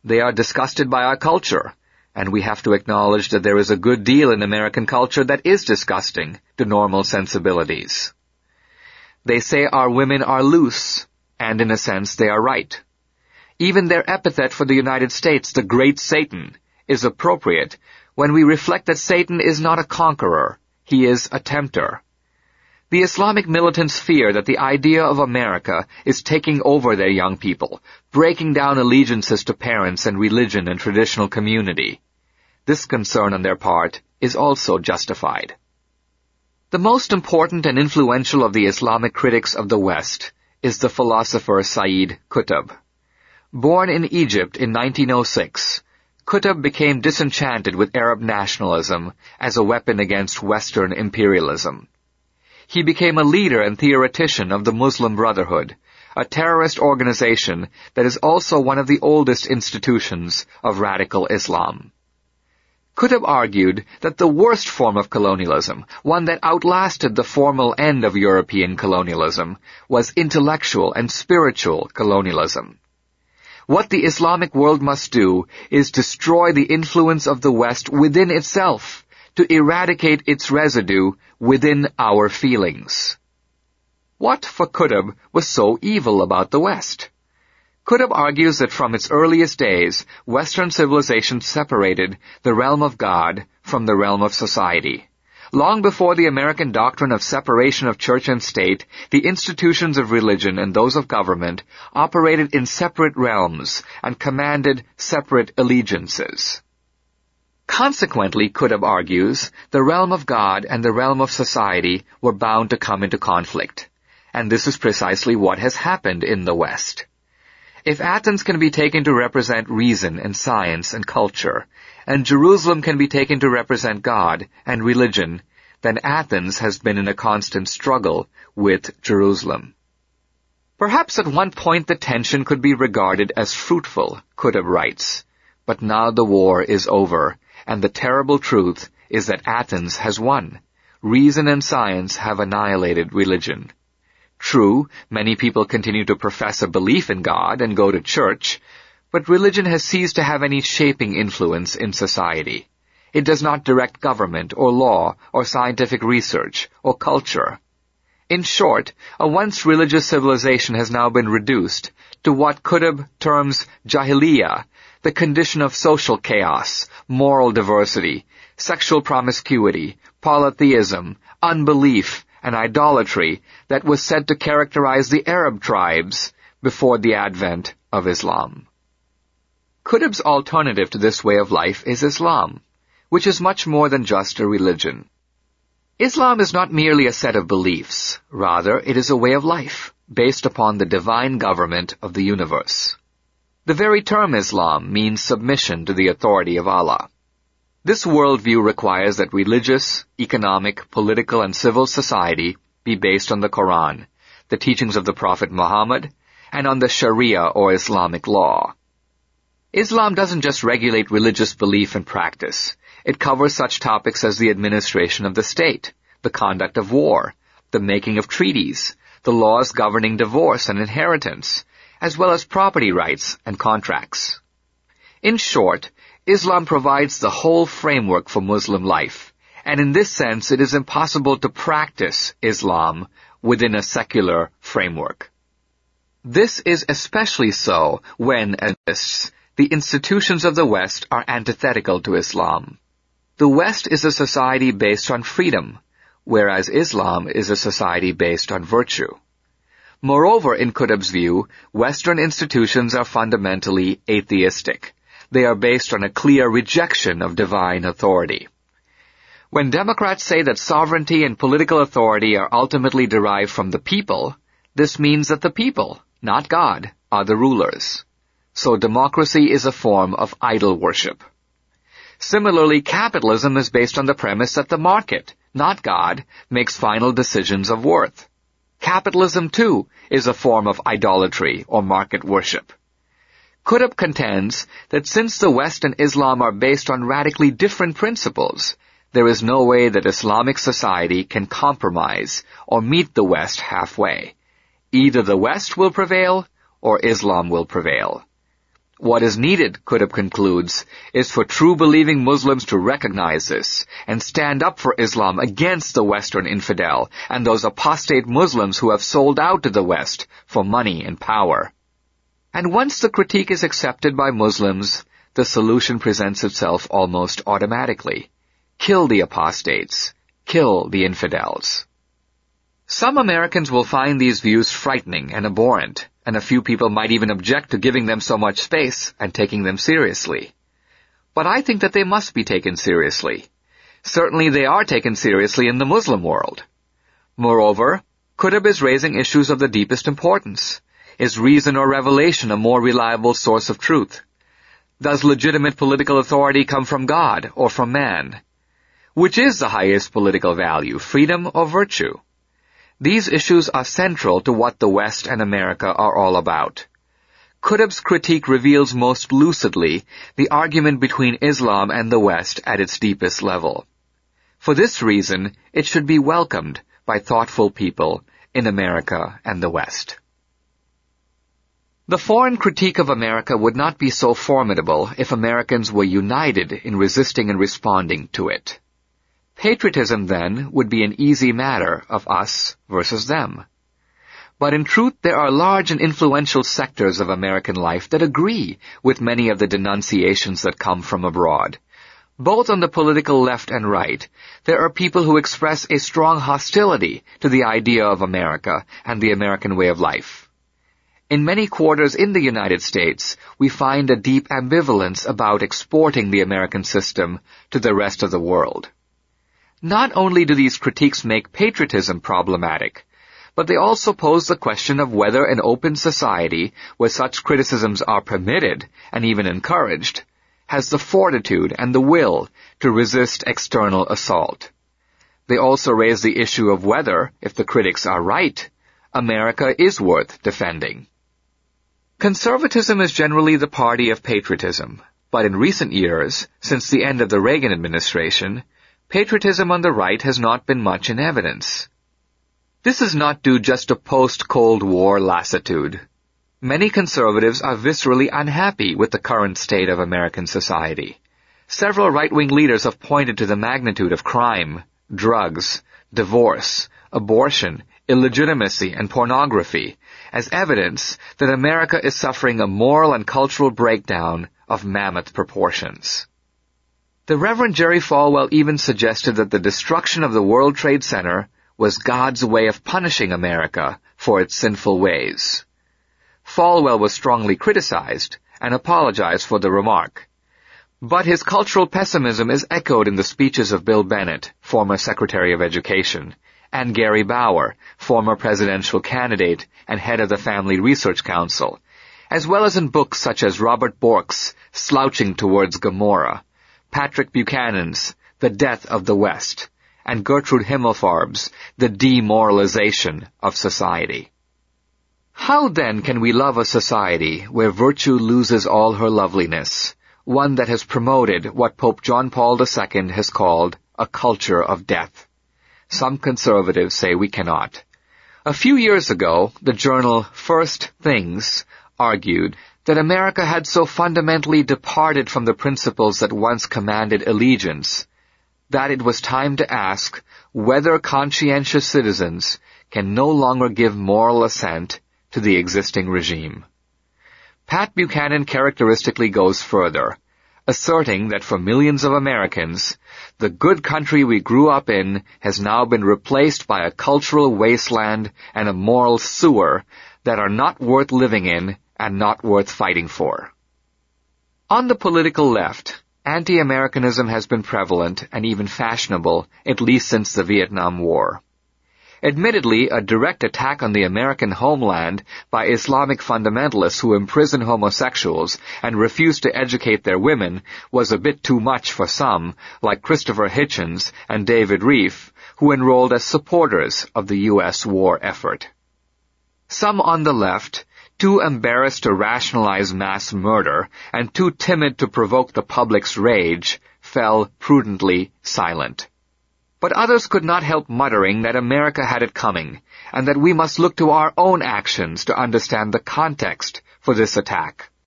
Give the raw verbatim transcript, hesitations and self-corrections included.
They are disgusted by our culture, and we have to acknowledge that there is a good deal in American culture that is disgusting to normal sensibilities. They say our women are loose, and in a sense they are right. Even their epithet for the United States, the Great Satan, is appropriate when we reflect that Satan is not a conqueror, he is a tempter. The Islamic militants fear that the idea of America is taking over their young people, breaking down allegiances to parents and religion and traditional community. This concern on their part is also justified. The most important and influential of the Islamic critics of the West is the philosopher Sayyid Qutb. Born in Egypt in nineteen oh six, Qutb became disenchanted with Arab nationalism as a weapon against Western imperialism. He became a leader and theoretician of the Muslim Brotherhood, a terrorist organization that is also one of the oldest institutions of radical Islam. Qutb argued that the worst form of colonialism, one that outlasted the formal end of European colonialism, was intellectual and spiritual colonialism. What the Islamic world must do is destroy the influence of the West within itself, to eradicate its residue within our feelings. What, for Qutb, was so evil about the West? Qutb argues that from its earliest days, Western civilization separated the realm of God from the realm of society. Long before the American doctrine of separation of church and state, the institutions of religion and those of government operated in separate realms and commanded separate allegiances. Consequently, Qutb argues, the realm of God and the realm of society were bound to come into conflict. And this is precisely what has happened in the West. If Athens can be taken to represent reason and science and culture, and Jerusalem can be taken to represent God and religion, then Athens has been in a constant struggle with Jerusalem. Perhaps at one point the tension could be regarded as fruitful, Qutb writes, but now the war is over, and the terrible truth is that Athens has won. Reason and science have annihilated religion. True, many people continue to profess a belief in God and go to church, but religion has ceased to have any shaping influence in society. It does not direct government or law or scientific research or culture. In short, a once religious civilization has now been reduced to what Qutb terms jahiliyyah, the condition of social chaos, moral diversity, sexual promiscuity, polytheism, unbelief, and idolatry that was said to characterize the Arab tribes before the advent of Islam. Qutb's alternative to this way of life is Islam, which is much more than just a religion. Islam is not merely a set of beliefs. Rather, it is a way of life, based upon the divine government of the universe. The very term Islam means submission to the authority of Allah. This worldview requires that religious, economic, political, and civil society be based on the Quran, the teachings of the Prophet Muhammad, and on the Sharia or Islamic law. Islam doesn't just regulate religious belief and practice. It covers such topics as the administration of the state, the conduct of war, the making of treaties, the laws governing divorce and inheritance, as well as property rights and contracts. In short, Islam provides the whole framework for Muslim life, and in this sense it is impossible to practice Islam within a secular framework. This is especially so when, as this, the institutions of the West are antithetical to Islam. The West is a society based on freedom, whereas Islam is a society based on virtue. Moreover, in Qutb's view, Western institutions are fundamentally atheistic. They are based on a clear rejection of divine authority. When Democrats say that sovereignty and political authority are ultimately derived from the people, this means that the people, not God, are the rulers. So democracy is a form of idol worship. Similarly, capitalism is based on the premise that the market, not God, makes final decisions of worth. Capitalism, too, is a form of idolatry or market worship. Qutb contends that since the West and Islam are based on radically different principles, there is no way that Islamic society can compromise or meet the West halfway. Either the West will prevail or Islam will prevail. What is needed, Qutb concludes, is for true believing Muslims to recognize this and stand up for Islam against the Western infidel and those apostate Muslims who have sold out to the West for money and power. And once the critique is accepted by Muslims, the solution presents itself almost automatically. Kill the apostates. Kill the infidels. Some Americans will find these views frightening and abhorrent, and a few people might even object to giving them so much space and taking them seriously. But I think that they must be taken seriously. Certainly they are taken seriously in the Muslim world. Moreover, Qutb is raising issues of the deepest importance. Is reason or revelation a more reliable source of truth? Does legitimate political authority come from God or from man? Which is the highest political value, freedom or virtue? These issues are central to what the West and America are all about. Qutb's critique reveals most lucidly the argument between Islam and the West at its deepest level. For this reason, it should be welcomed by thoughtful people in America and the West. The foreign critique of America would not be so formidable if Americans were united in resisting and responding to it. Patriotism, then, would be an easy matter of us versus them. But in truth, there are large and influential sectors of American life that agree with many of the denunciations that come from abroad. Both on the political left and right, there are people who express a strong hostility to the idea of America and the American way of life. In many quarters in the United States, we find a deep ambivalence about exporting the American system to the rest of the world. Not only do these critiques make patriotism problematic, but they also pose the question of whether an open society where such criticisms are permitted and even encouraged has the fortitude and the will to resist external assault. They also raise the issue of whether, if the critics are right, America is worth defending. Conservatism is generally the party of patriotism, but in recent years, since the end of the Reagan administration, patriotism on the right has not been much in evidence. This is not due just to post-Cold War lassitude. Many conservatives are viscerally unhappy with the current state of American society. Several right-wing leaders have pointed to the magnitude of crime, drugs, divorce, abortion, illegitimacy, and pornography as evidence that America is suffering a moral and cultural breakdown of mammoth proportions. The Reverend Jerry Falwell even suggested that the destruction of the World Trade Center was God's way of punishing America for its sinful ways. Falwell was strongly criticized and apologized for the remark. But his cultural pessimism is echoed in the speeches of Bill Bennett, former Secretary of Education, and Gary Bauer, former presidential candidate and head of the Family Research Council, as well as in books such as Robert Bork's Slouching Towards Gomorrah, Patrick Buchanan's The Death of the West, and Gertrude Himmelfarb's The Demoralization of Society. How then can we love a society where virtue loses all her loveliness, one that has promoted what Pope John Paul the Second has called a culture of death? Some conservatives say we cannot. A few years ago, the journal First Things argued that America had so fundamentally departed from the principles that once commanded allegiance that it was time to ask whether conscientious citizens can no longer give moral assent to the existing regime. Pat Buchanan characteristically goes further, asserting that for millions of Americans, the good country we grew up in has now been replaced by a cultural wasteland and a moral sewer that are not worth living in and not worth fighting for. On the political left, anti-Americanism has been prevalent and even fashionable, at least since the Vietnam War. Admittedly, a direct attack on the American homeland by Islamic fundamentalists who imprison homosexuals and refuse to educate their women was a bit too much for some, like Christopher Hitchens and David Reef, who enrolled as supporters of the U S war effort. Some on the left, too embarrassed to rationalize mass murder and too timid to provoke the public's rage, fell prudently silent. But others could not help muttering that America had it coming, and that we must look to our own actions to understand the context for this attack.